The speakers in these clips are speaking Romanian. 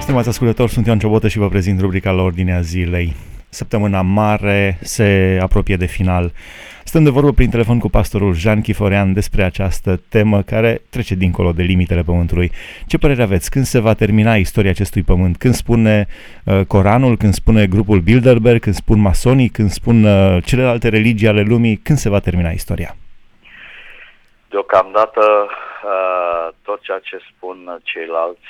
Stimați ascultători, sunt Ioan Ciobotă și vă prezint rubrica la ordinea zilei. Săptămâna mare se apropie de final. Stăm de vorbă prin telefon cu pastorul Jean Chiforean despre această temă care trece dincolo de limitele Pământului. Ce părere aveți? Când se va termina istoria acestui pământ? Când spune Coranul, când spune grupul Bilderberg, când spun masonii, când spun celelalte religii ale lumii, când se va termina istoria? Deocamdată tot ceea ce spun ceilalți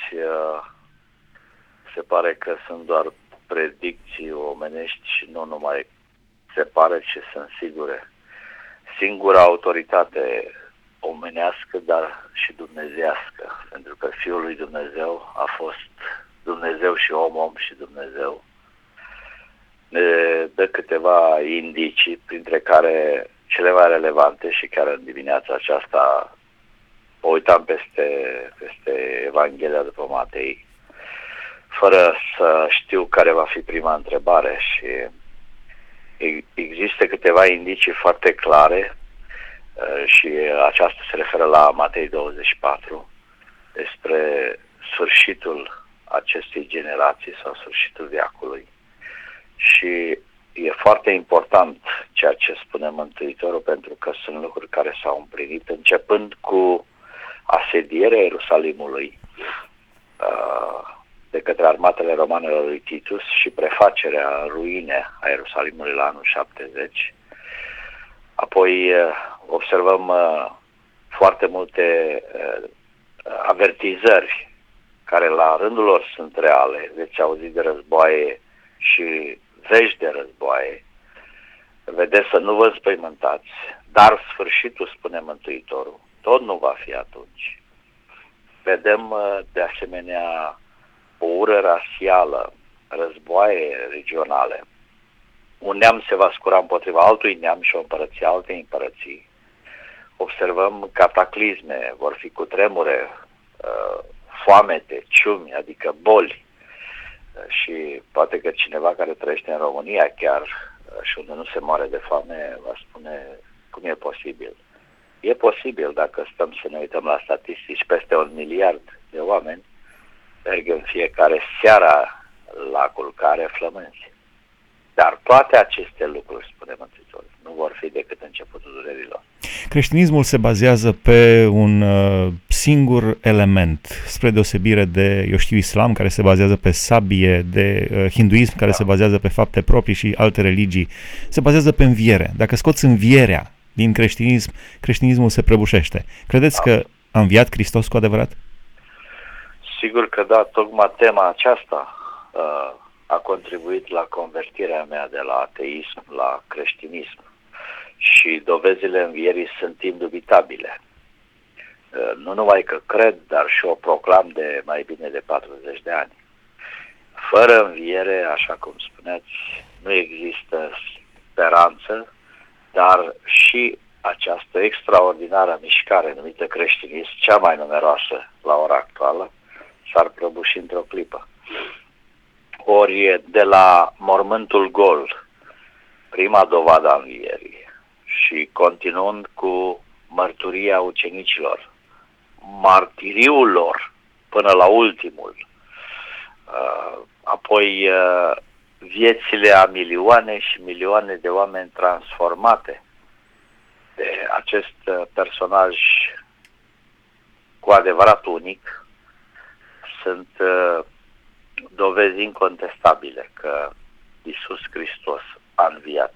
se pare că sunt doar predicții omenești și nu numai se pare, ci sunt sigure. Singura autoritate omenească, dar și dumnezeiască, pentru că Fiul lui Dumnezeu a fost Dumnezeu și om și Dumnezeu, ne dă câteva indicii, printre care cele mai relevante, și chiar în dimineața aceasta mă uitam peste Evanghelia după Matei, fără să știu care va fi prima întrebare, și există câteva indicii foarte clare și aceasta se referă la Matei 24 despre sfârșitul acestei generații sau sfârșitul veacului. Și e foarte important ceea ce spune Mântuitorul, pentru că sunt lucruri care s-au împlinit, începând cu asedierea Ierusalimului de către armatele romanelor lui Titus și prefacerea în ruine a Ierusalimului la anul 70. Apoi observăm foarte multe avertizări care la rândul lor sunt reale. Veți auzi de războaie și vești de războaie. Vedeți să nu vă înspăimântați, dar sfârșitul, spune Mântuitorul, tot nu va fi atunci. Vedem de asemenea o ură rasială, războaie regionale. Un neam se va scura împotriva altui neam și o împărăție altei împărății. Observăm cataclisme, vor fi cutremure, foamete, ciumi, adică boli. Și poate că cineva care trăiește în România chiar și unde nu se moare de foame va spune cum e posibil. E posibil dacă stăm să ne uităm la statistici, peste 1 miliard de oameni merg în fiecare seara la culcare flămânzi. Dar toate aceste lucruri, spune Mântuitorul, nu vor fi decât începutul durerilor. Creștinismul se bazează pe un singur element, spre deosebire de, islam, care se bazează pe sabie, de hinduism, care se bazează pe fapte proprii, și alte religii. Se bazează pe înviere. Dacă scoți învierea din creștinism, creștinismul se prăbușește. Credeți că a înviat Hristos cu adevărat? Sigur că da, tocmai tema aceasta a contribuit la convertirea mea de la ateism la creștinism. Și dovezile învierii sunt indubitabile. Nu numai că cred, dar și o proclam de mai bine de 40 de ani. Fără înviere, așa cum spuneați, nu există speranță, dar și această extraordinară mișcare numită creștinism, cea mai numeroasă la ora actuală, s-ar prăbuși într-o clipă. Ori de la mormântul gol, prima dovadă a învierii, și continuând cu mărturia ucenicilor, martiriul lor până la ultimul, apoi viețile a milioane și milioane de oameni transformate de acest personaj cu adevărat unic, sunt dovezi incontestabile că Iisus Hristos a înviat.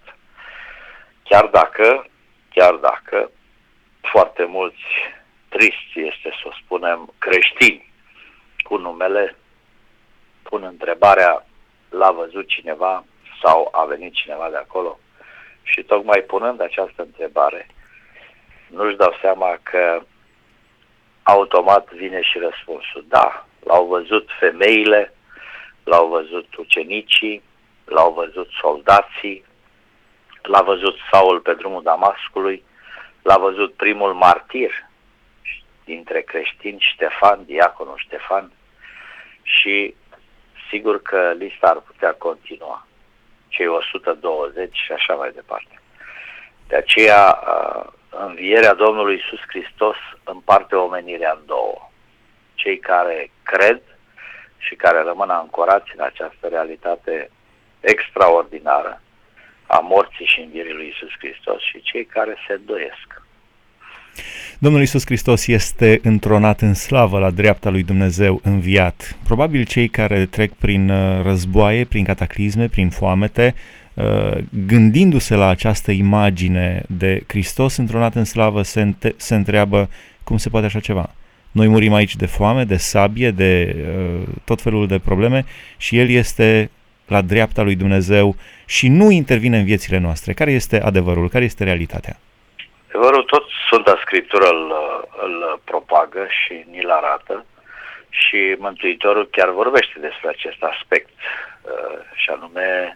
Chiar dacă foarte mulți, tristi este să o spunem, creștini cu numele, pun întrebarea: l-a văzut cineva sau a venit cineva de acolo? Și tocmai punând această întrebare, nu-și dau seama că automat vine și răspunsul. Da, l-au văzut femeile, l-au văzut ucenicii, l-au văzut soldații, l-a văzut Saul pe drumul Damascului, l-a văzut primul martir dintre creștini, Ștefan, diaconul Ștefan, și sigur că lista ar putea continua, cei 120 și așa mai departe. De aceea, învierea Domnului Iisus Hristos împarte omenirea în două. Cei care cred și care rămân ancorați în această realitate extraordinară a morții și învierii lui Iisus Hristos și cei care se îndoiesc. Domnul Iisus Hristos este întronat în slavă la dreapta lui Dumnezeu înviat. Probabil cei care trec prin războaie, prin cataclisme, prin foamete, gândindu-se la această imagine de Hristos întronat în slavă, se întreabă cum se poate așa ceva. Noi murim aici de foame, de sabie, de tot felul de probleme și El este la dreapta lui Dumnezeu și nu intervine în viețile noastre. Care este adevărul? Care este realitatea? Adevărul, tot Sfânta Scriptură îl propagă și ni-l arată și Mântuitorul chiar vorbește despre acest aspect, și anume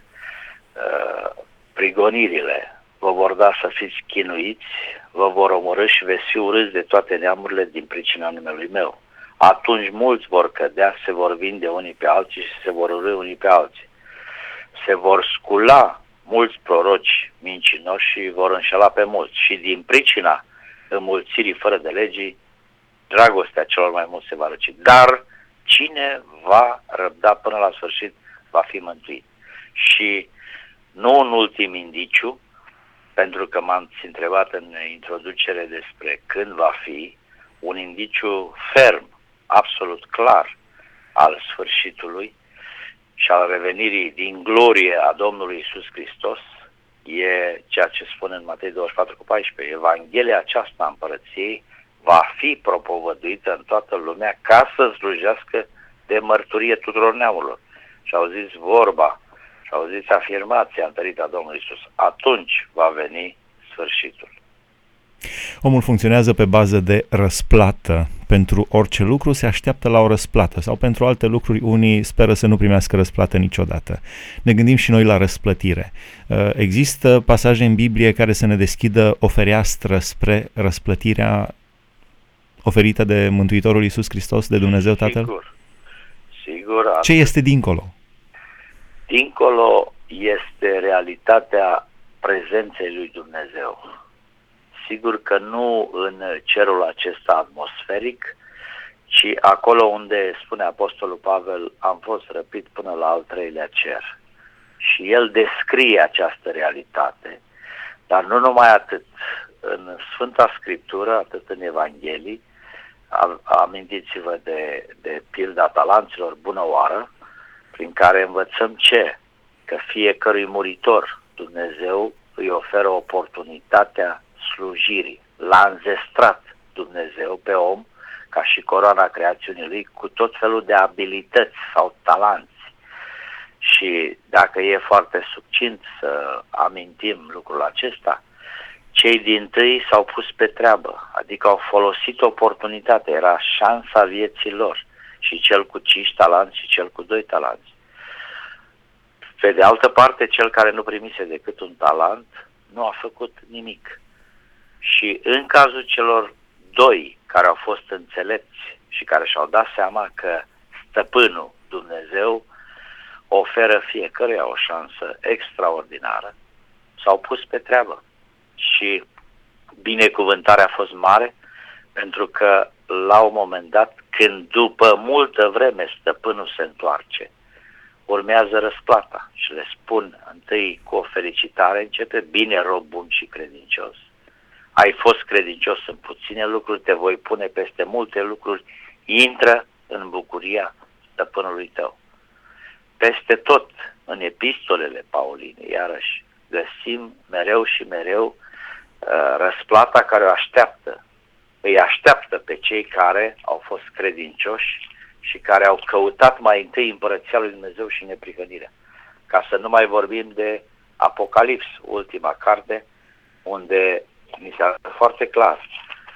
prigonirile. Vă vor da să fiți chinuiți, vă vor omorî și veți fi urâți de toate neamurile din pricina numelui meu. Atunci mulți vor cădea, se vor vinde unii pe alții și se vor urâ unii pe alții. Se vor scula mulți proroci mincinoși și vor înșela pe mulți. Și din pricina înmulțirii fără de legii, dragostea celor mai mulți se va răci. Dar cine va răbda până la sfârșit va fi mântuit. Și nu un ultim indiciu, pentru că m-ați întrebat în introducere despre când va fi, un indiciu ferm, absolut clar al sfârșitului și al revenirii din glorie a Domnului Iisus Hristos e ceea ce spune în Matei 24:14. Evanghelia aceasta a Împărăției va fi propovăduită în toată lumea ca să slujească de mărturie tuturor neamurilor. Și auziți vorba, și auziți afirmația întărită a Domnului Iisus. Atunci va veni sfârșitul. Omul funcționează pe bază de răsplată. Pentru orice lucru se așteaptă la o răsplată sau pentru alte lucruri unii speră să nu primească răsplată niciodată. Ne gândim și noi la răsplătire. Există pasaje în Biblie care să ne deschidă o fereastră spre răsplătirea oferită de Mântuitorul Iisus Hristos, de Dumnezeu Tatăl? Sigur. Ce este dincolo? Dincolo este realitatea prezenței lui Dumnezeu. Sigur că nu în cerul acesta atmosferic, ci acolo unde, spune Apostolul Pavel, am fost răpit până la al treilea cer. Și el descrie această realitate. Dar nu numai atât. În Sfânta Scriptură, atât în Evanghelii, amintiți-vă de pilda talanților bună oară, prin care învățăm ce? Că fiecărui muritor Dumnezeu îi oferă oportunitatea slujirii. L-a înzestrat Dumnezeu pe om, ca și coroana creațiunii lui, cu tot felul de abilități sau talanți. Și dacă e foarte succint să amintim lucrul acesta, cei dintâi s-au pus pe treabă, adică au folosit oportunitatea, era șansa vieții lor, și cel cu 5 talanți și cel cu 2 talanți. Pe de altă parte, cel care nu primise decât un talent nu a făcut nimic. Și în cazul celor 2 care au fost înțelepți și care și-au dat seama că Stăpânul Dumnezeu oferă fiecăruia o șansă extraordinară, s-au pus pe treabă. Și binecuvântarea a fost mare, pentru că la un moment dat, când după multă vreme Stăpânul se întoarce, urmează răsplata și le spun întâi cu o felicitare, începe: bine, rob bun și credincios. Ai fost credincios în puține lucruri, te voi pune peste multe lucruri, intră în bucuria Stăpânului tău. Peste tot în epistolele Pauline, iarăși, găsim mereu și mereu răsplata care îi așteaptă pe cei care au fost credincioși și care au căutat mai întâi împărăția lui Dumnezeu și neprihănirea. Ca să nu mai vorbim de Apocalips, ultima carte, unde mi se arată foarte clar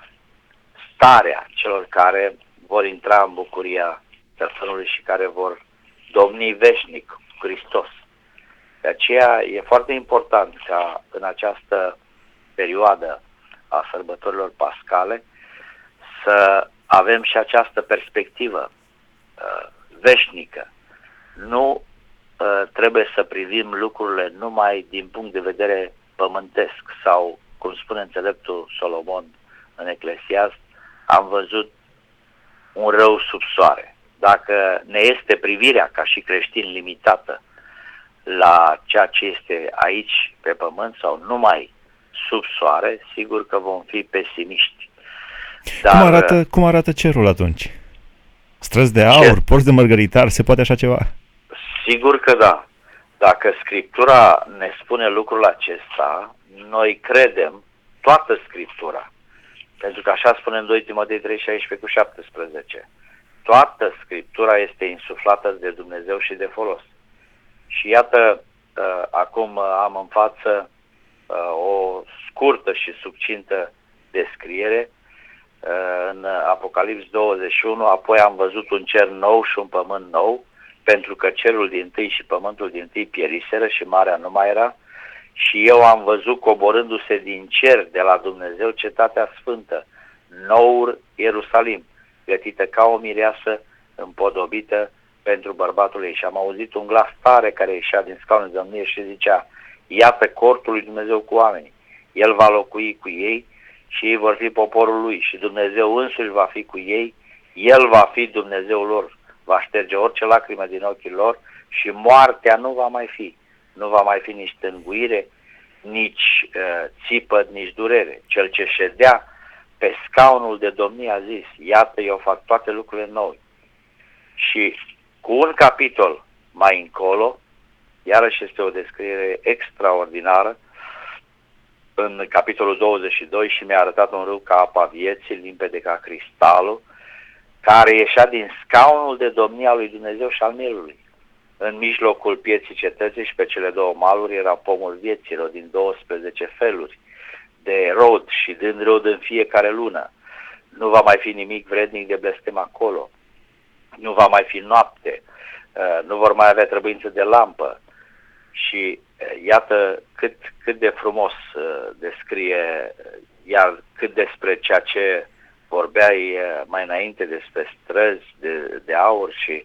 starea celor care vor intra în bucuria Stăpânului și care vor domni veșnic cu Hristos. De aceea e foarte important ca în această perioadă a sărbătorilor pascale să avem și această perspectivă veșnică. Nu trebuie să privim lucrurile numai din punct de vedere pământesc sau, cum spune înțeleptul Solomon în Eclesiast, am văzut un rău sub soare. dacă ne este privirea ca și creștini limitată la ceea ce este aici pe pământ sau numai sub soare, sigur că vom fi pesimiști. Dar cum arată cerul atunci? Străzi de aur, porți de mărgăritar, se poate așa ceva? Sigur că da. Dacă Scriptura ne spune lucrul acesta, noi credem toată Scriptura. Pentru că așa spune în 2 Timotei 3:16-17. Toată Scriptura este insuflată de Dumnezeu și de folos. Și iată, acum am în față o scurtă și succintă descriere în Apocalips 21, apoi am văzut un cer nou și un pământ nou, pentru că cerul dintâi și pământul dintâi pieriseră și marea nu mai era, și eu am văzut coborându-se din cer de la Dumnezeu cetatea sfântă, noul Ierusalim, gătită ca o mireasă împodobită pentru bărbatul ei. Și am auzit un glas tare care ieșea din scaunul de domnie și zicea: iată cortul lui Dumnezeu cu oamenii, El va locui cu ei și ei vor fi poporul lui și Dumnezeu însuși va fi cu ei, El va fi Dumnezeul lor, va șterge orice lacrimă din ochii lor și moartea nu va mai fi. Nu va mai fi nici tânguire, nici țipăt, nici durere. Cel ce ședea pe scaunul de domnie a zis: iată, eu fac toate lucrurile noi. Și cu un capitol mai încolo, iarăși este o descriere extraordinară, în capitolul 22, și mi-a arătat un râu ca apa vieții, limpede ca cristalul, care ieșea din scaunul de domnie al lui Dumnezeu și al mielului. În mijlocul pieții cetății și pe cele două maluri era pomul vieților din 12 feluri de rod și dând rod în fiecare lună. Nu va mai fi nimic vrednic de blestem acolo. Nu va mai fi noapte. Nu vor mai avea trebuință de lampă. Și iată cât de frumos descrie, iar cât despre ceea ce vorbeai mai înainte, despre străzi de aur și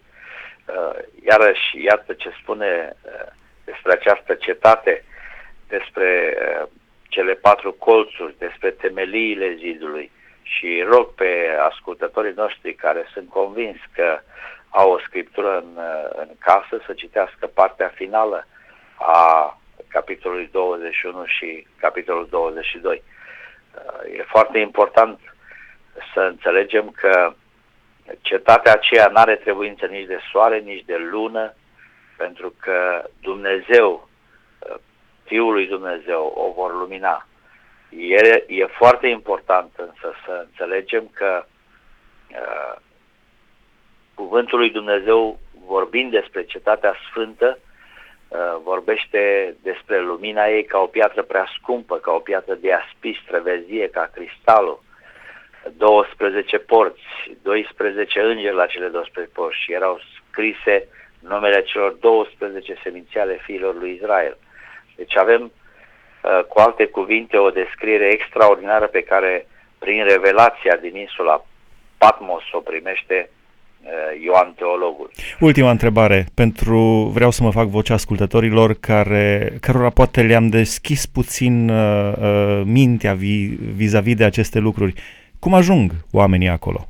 iarăși iată ce spune despre această cetate, despre cele 4 colțuri, despre temeliile zidului. Și rog pe ascultătorii noștri care sunt convins că au o scriptură în casă să citească partea finală a capitolului 21 și capitolul 22. E foarte important să înțelegem că cetatea aceea nu are trebuință nici de soare, nici de lună, pentru că Dumnezeu, Fiul lui Dumnezeu, o vor lumina. E foarte important însă să înțelegem că cuvântul lui Dumnezeu, vorbind despre cetatea sfântă, vorbește despre lumina ei ca o piatră prea scumpă, ca o piatră de aspis, trăvezie, ca cristalul, 12 porți, 12 îngeri la cele 12 porți și erau scrise numele celor 12 seminții ale fiilor lui Israel. Deci avem, cu alte cuvinte, o descriere extraordinară pe care, prin revelația din insula Patmos, o primește Ioan Teologul. Ultima întrebare, vreau să mă fac vocea ascultătorilor cărora poate le-am deschis puțin mintea vis-a-vis de aceste lucruri. Cum ajung oamenii acolo?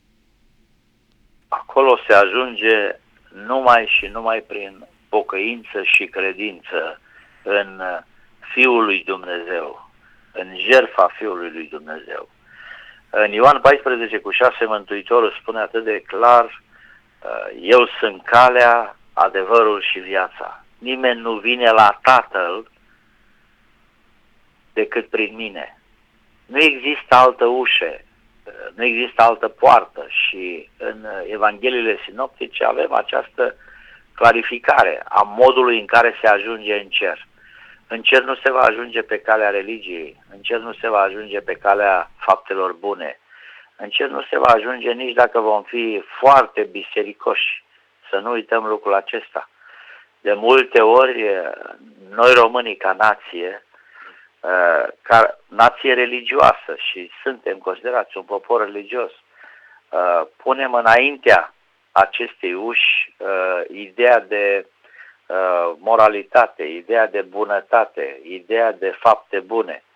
Acolo se ajunge numai și numai prin pocăință și credință în Fiul lui Dumnezeu, în jertfa Fiului lui Dumnezeu. În Ioan 14:6 Mântuitorul spune atât de clar: eu sunt calea, adevărul și viața. Nimeni nu vine la Tatăl decât prin mine. Nu există altă ușă, nu există altă poartă și în Evangheliile sinoptice avem această clarificare a modului în care se ajunge în cer. În cer nu se va ajunge pe calea religiei, în cer nu se va ajunge pe calea faptelor bune, în cer nu se va ajunge nici dacă vom fi foarte bisericoși. Să nu uităm lucrul acesta. De multe ori, noi românii ca nație, ca nație religioasă, și suntem considerați un popor religios, punem înaintea acestei uși ideea de moralitate, ideea de bunătate, ideea de fapte bune.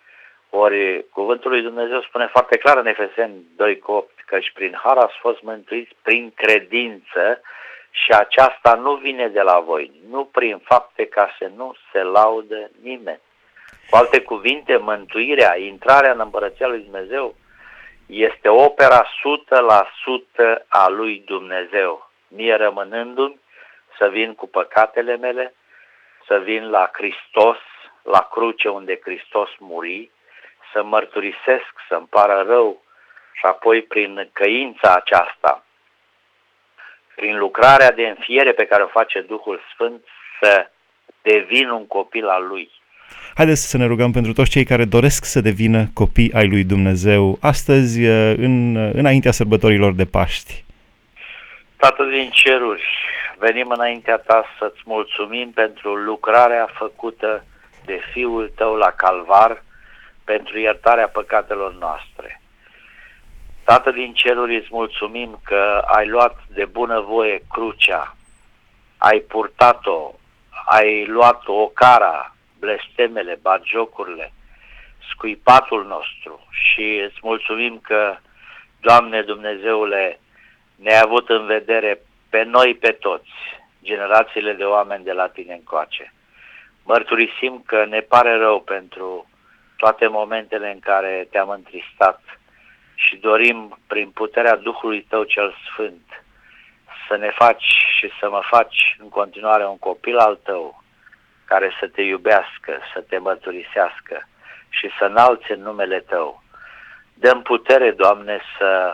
Ori cuvântul lui Dumnezeu spune foarte clar în Efeseni 2:8 că și prin har ați fost mântuiți prin credință și aceasta nu vine de la voi, nu prin fapte ca să nu se laudă nimeni. Cu alte cuvinte, mântuirea, intrarea în Împărăția lui Dumnezeu este opera 100% a lui Dumnezeu. Mie rămânându-mi să vin cu păcatele mele, să vin la Hristos, la cruce unde Hristos muri, să mărturisesc, să-mi pară rău și apoi prin căința aceasta, prin lucrarea de înfiere pe care o face Duhul Sfânt, să devin un copil al Lui. Haideți să ne rugăm pentru toți cei care doresc să devină copii ai lui Dumnezeu astăzi, înaintea sărbătorilor de Paști. Tată din ceruri, venim înaintea Ta să-ți mulțumim pentru lucrarea făcută de Fiul Tău la Calvar, pentru iertarea păcatelor noastre. Tată din ceruri, îți mulțumim că ai luat de bunăvoie crucea, ai purtat-o, ai luat ocara, blestemele, batjocurile, scuipatul nostru și îți mulțumim că, Doamne Dumnezeule, ne-ai avut în vedere pe noi, pe toți, generațiile de oameni de la Tine încoace. Mărturisim că ne pare rău pentru toate momentele în care Te-am întristat și dorim, prin puterea Duhului Tău cel Sfânt, să ne faci și să mă faci în continuare un copil al Tău, care să Te iubească, să Te mărturisească și să înalțe în numele Tău. Dă-mi putere, Doamne, să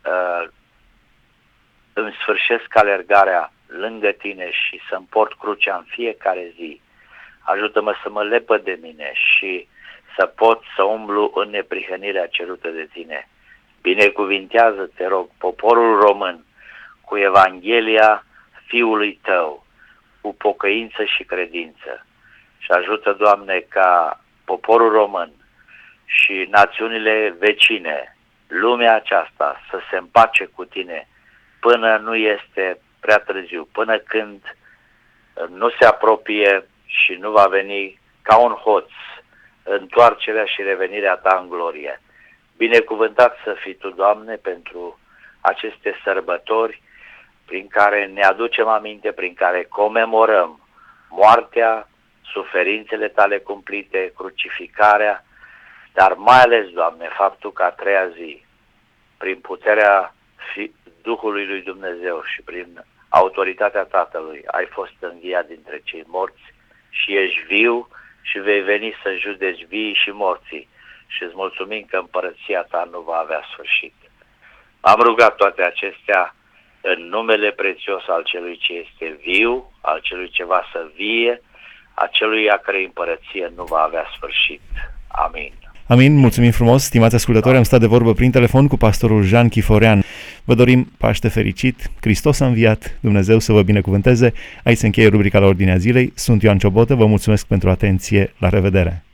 îmi sfârșesc alergarea lângă Tine și să-mi port crucea în fiecare zi. Ajută-mă să mă lepăd de mine și să pot să umblu în neprihănirea cerută de Tine. Binecuvintează, te rog, poporul român cu Evanghelia Fiului Tău, cu pocăință și credință. Și ajută, Doamne, ca poporul român și națiunile vecine, lumea aceasta, să se împace cu Tine până nu este prea târziu, până când nu se apropie și nu va veni ca un hoț întoarcerea și revenirea Ta în glorie. Binecuvântat să fii Tu, Doamne, pentru aceste sărbători prin care ne aducem aminte, prin care comemorăm moartea, suferințele Tale cumplite, crucificarea, dar mai ales, Doamne, faptul că a treia zi, prin puterea Duhului lui Dumnezeu și prin autoritatea Tatălui, ai fost înviat dintre cei morți și ești viu și vei veni să judeci vii și morții și îți mulțumim că împărăția Ta nu va avea sfârșit. Am rugat toate acestea în numele prețios al Celui ce este viu, al Celui ce va să vie, a Celui a cărei împărăție nu va avea sfârșit. Amin. Amin, mulțumim frumos, stimați ascultători, am stat de vorbă prin telefon cu pastorul Jean Chiforean. Vă dorim Paște fericit, Hristos a înviat, Dumnezeu să vă binecuvânteze. Aici se încheie rubrica la ordinea zilei. Sunt Ioan Ciobotă, vă mulțumesc pentru atenție, la revedere!